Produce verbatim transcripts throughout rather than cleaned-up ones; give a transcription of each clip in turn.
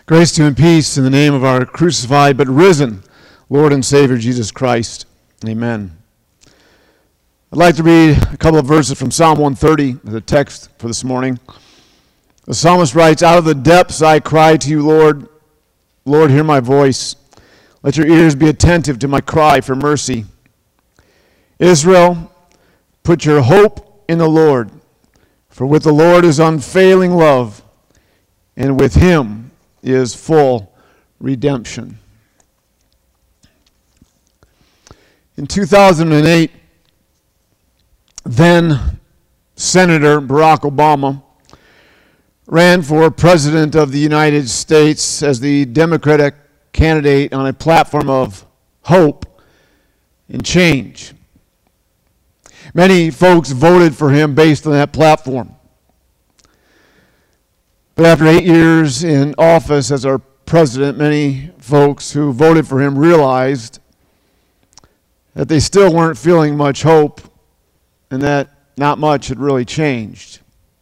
Grace to you and peace in the name of our crucified but risen Lord and Savior Jesus Christ. Amen. I'd like to read a couple of verses from Psalm one thirty, the text for this morning. The psalmist writes, "Out of the depths I cry to you, Lord. Lord, hear my voice. Let your ears be attentive to my cry for mercy. Israel, put your hope in the Lord, for with the Lord is unfailing love, and with him is full redemption." In two thousand eight, then Senator Barack Obama ran for President of the United States as the Democratic candidate on a platform of hope and change. Many folks voted for him based on that platform. But after eight years in office as our president, many folks who voted for him realized that they still weren't feeling much hope and that not much had really changed.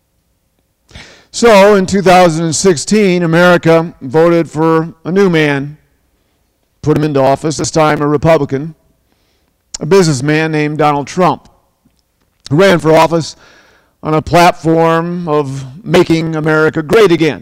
So in two thousand sixteen, America voted for a new man, put him into office, this time a Republican, a businessman named Donald Trump, who ran for office on a platform of making America great again.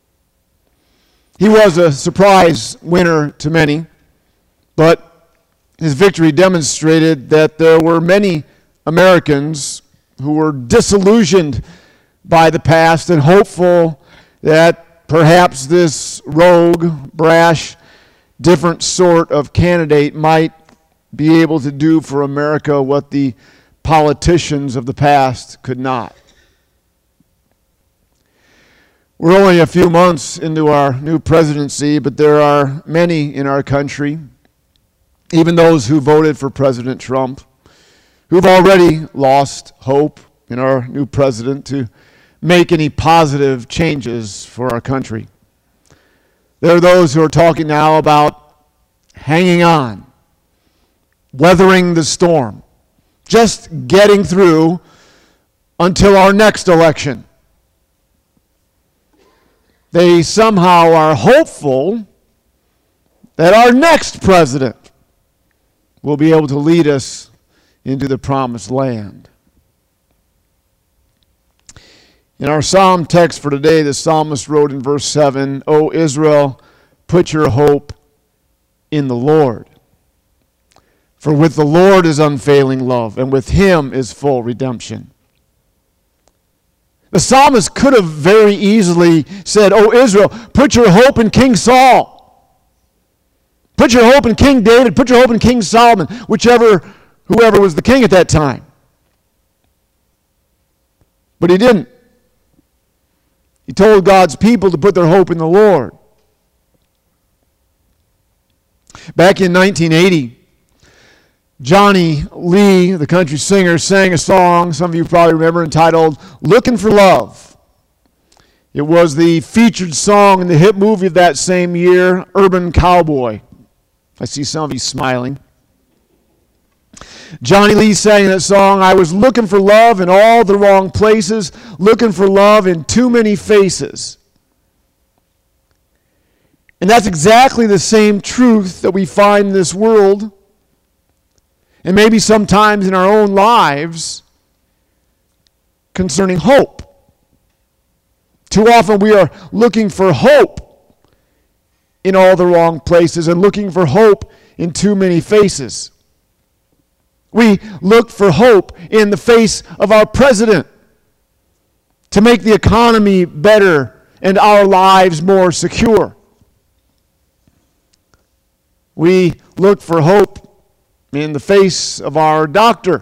He was a surprise winner to many, but his victory demonstrated that there were many Americans who were disillusioned by the past and hopeful that perhaps this rogue, brash, different sort of candidate might be able to do for America what the politicians of the past could not. We're only a few months into our new presidency, but there are many in our country, even those who voted for President Trump, who've already lost hope in our new president to make any positive changes for our country. There are those who are talking now about hanging on, weathering the storm, just getting through until our next election. They somehow are hopeful that our next president will be able to lead us into the promised land. In our psalm text for today, the psalmist wrote in verse seven, "O Israel, put your hope in the Lord. For with the Lord is unfailing love, and with him is full redemption." The psalmist could have very easily said, "O Israel, put your hope in King Saul. Put your hope in King David. Put your hope in King Solomon," whichever, whoever was the king at that time. But he didn't. He told God's people to put their hope in the Lord. Back in nineteen eighty, Johnny Lee, the country singer, sang a song, some of you probably remember, entitled "Looking for Love." It was the featured song in the hit movie of that same year, Urban Cowboy. I see some of you smiling. Johnny Lee sang that song, "I was looking for love in all the wrong places, looking for love in too many faces." And that's exactly the same truth that we find in this world, and maybe sometimes in our own lives, concerning hope. Too often we are looking for hope in all the wrong places and looking for hope in too many faces. We look for hope in the face of our president to make the economy better and our lives more secure. We look for hope in the face of our doctor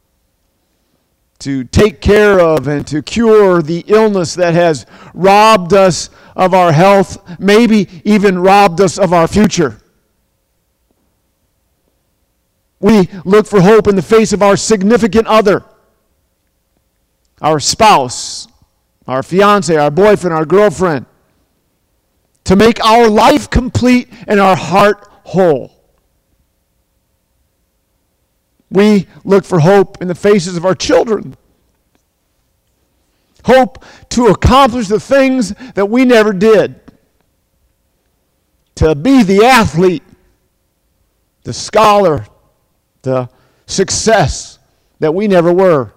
to take care of and to cure the illness that has robbed us of our health, maybe even robbed us of our future. We look for hope in the face of our significant other, our spouse, our fiance, our boyfriend, our girlfriend, to make our life complete and our heart whole. We look for hope in the faces of our children, hope to accomplish the things that we never did. to be the athlete, the scholar, the success that we never were.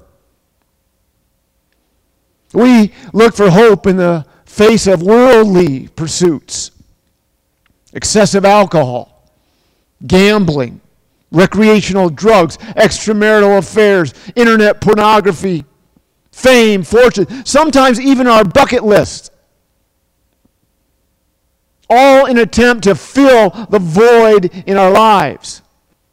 We look for hope in the face of worldly pursuits, excessive alcohol, gambling, recreational drugs, extramarital affairs, internet pornography, fame, fortune, sometimes even our bucket list. All in an attempt to fill the void in our lives.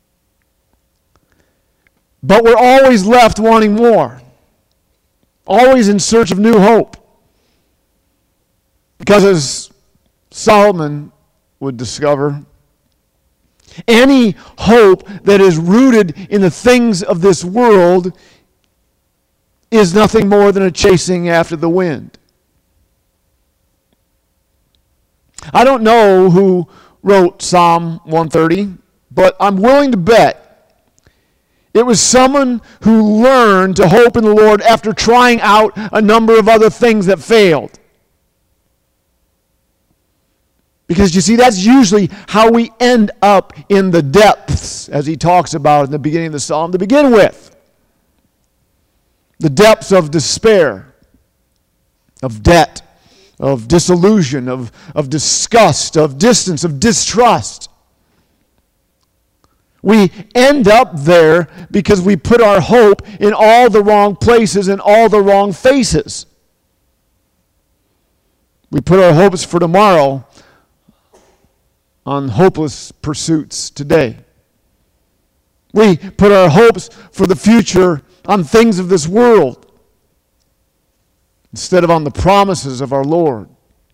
But we're always left wanting more. Always in search of new hope. Because as Solomon would discover, any hope that is rooted in the things of this world is nothing more than a chasing after the wind. I don't know who wrote Psalm one thirty, but I'm willing to bet it was someone who learned to hope in the Lord after trying out a number of other things that failed. Because you see, that's usually how we end up in the depths, as he talks about in the beginning of the psalm to begin with. The depths of despair, of debt, of disillusion, of, of disgust, of distance, of distrust. We end up there because we put our hope in all the wrong places and all the wrong faces. We put our hopes for tomorrow on hopeless pursuits today. We put our hopes for the future on things of this world instead of on the promises of our Lord.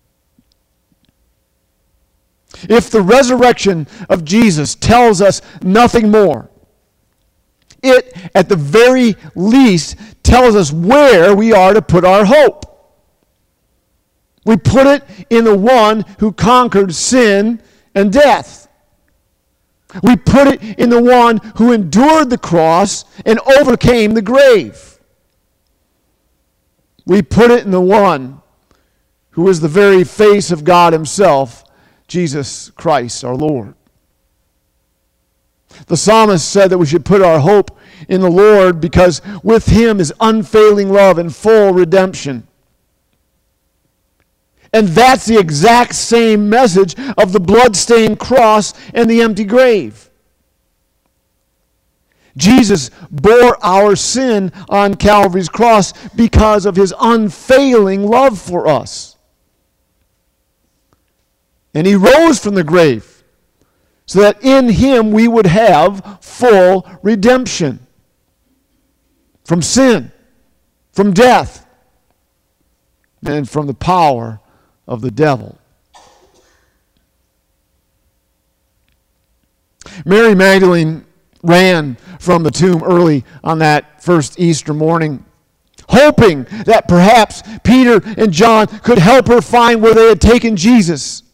If the resurrection of Jesus tells us nothing more, it, at the very least, tells us where we are to put our hope. We put it in the one who conquered sin and death. We put it in the one who endured the cross and overcame the grave. We put it in the one who is the very face of God himself, Jesus Christ our Lord. The psalmist said that we should put our hope in the Lord because with him is unfailing love and full redemption. And that's the exact same message of the blood-stained cross and the empty grave. Jesus bore our sin on Calvary's cross because of his unfailing love for us. And he rose from the grave so that in him we would have full redemption from sin, from death, and from the power of the devil. Mary Magdalene ran from the tomb early on that first Easter morning, hoping that perhaps Peter and John could help her find where they had taken Jesus.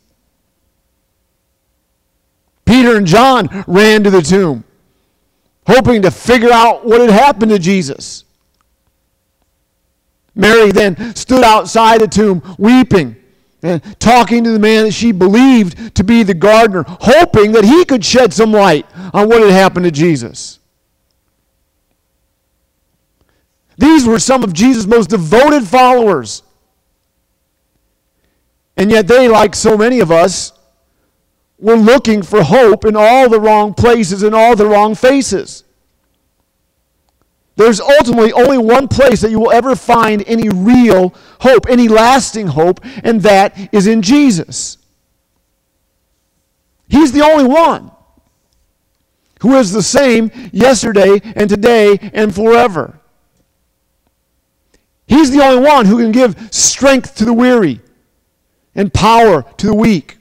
Peter and John ran to the tomb, hoping to figure out what had happened to Jesus. Mary then stood outside the tomb, weeping and talking to the man that she believed to be the gardener, hoping that he could shed some light on what had happened to Jesus. These were some of Jesus' most devoted followers. And yet they, like so many of us, were looking for hope in all the wrong places and all the wrong faces. There's ultimately only one place that you will ever find any real hope, any lasting hope, and that is in Jesus. He's the only one who is the same yesterday and today and forever. He's the only one who can give strength to the weary and power to the weak.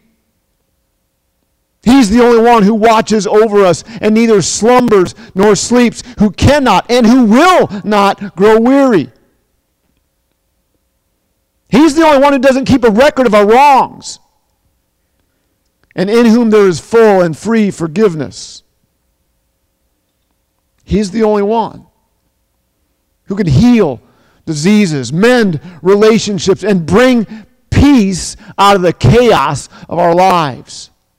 He's the only one who watches over us and neither slumbers nor sleeps, who cannot and who will not grow weary. He's the only one who doesn't keep a record of our wrongs, and in whom there is full and free forgiveness. He's the only one who can heal diseases, mend relationships, and bring peace out of the chaos of our lives.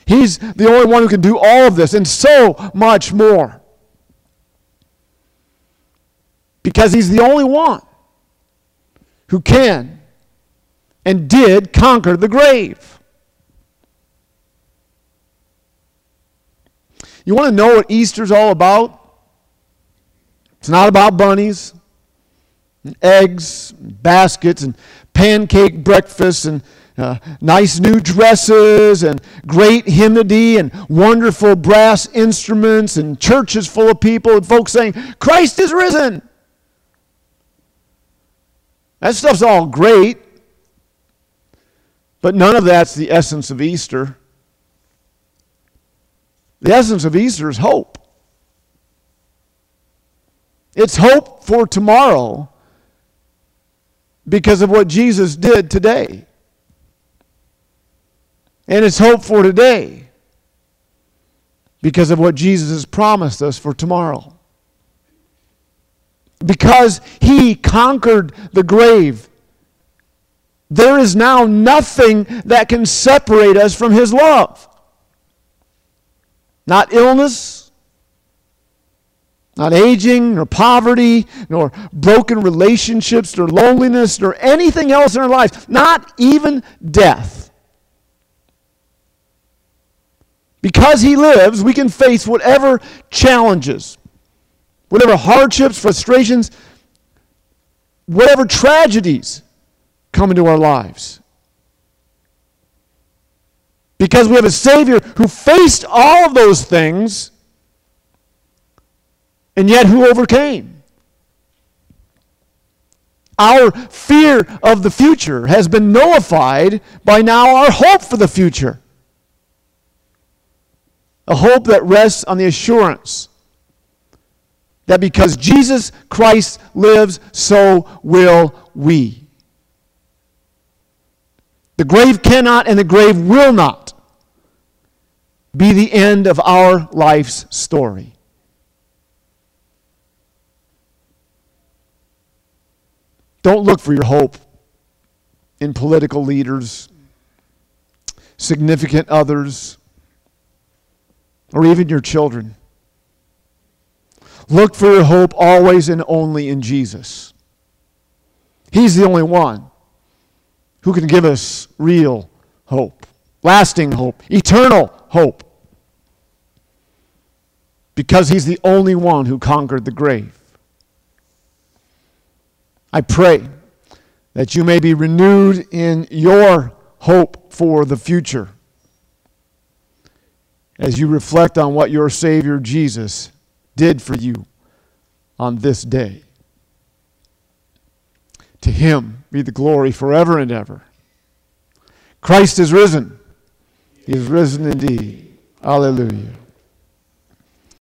He's the only one who can do all of this and so much more. Because he's the only one who can and did conquer the grave. You want to know what Easter's all about? It's not about bunnies, and eggs, and baskets, and pancake breakfasts, and uh, nice new dresses, and great hymnody, and wonderful brass instruments, and churches full of people, and folks saying, Christ is risen. That stuff's all great, but none of that's the essence of Easter. The essence of Easter is hope. It's hope for tomorrow because of what Jesus did today. And it's hope for today because of what Jesus has promised us for tomorrow. Because he conquered the grave, there is now nothing that can separate us from his love. Not illness, not aging, nor poverty, nor broken relationships, nor loneliness, nor anything else in our lives. Not even death. Because he lives, we can face whatever challenges, whatever hardships, frustrations, whatever tragedies come into our lives. Because we have a Savior who faced all of those things and yet who overcame. Our fear of the future has been nullified by now our hope for the future. A hope that rests on the assurance that because Jesus Christ lives, so will we. The grave cannot and the grave will not be the end of our life's story. Don't look for your hope in political leaders, significant others, or even your children. Look for your hope always and only in Jesus. He's the only one who can give us real hope, lasting hope, eternal hope. Because he's the only one who conquered the grave. I pray that you may be renewed in your hope for the future as you reflect on what your Savior Jesus did for you on this day. To him be the glory forever and ever. Christ is risen. He is risen indeed. Hallelujah.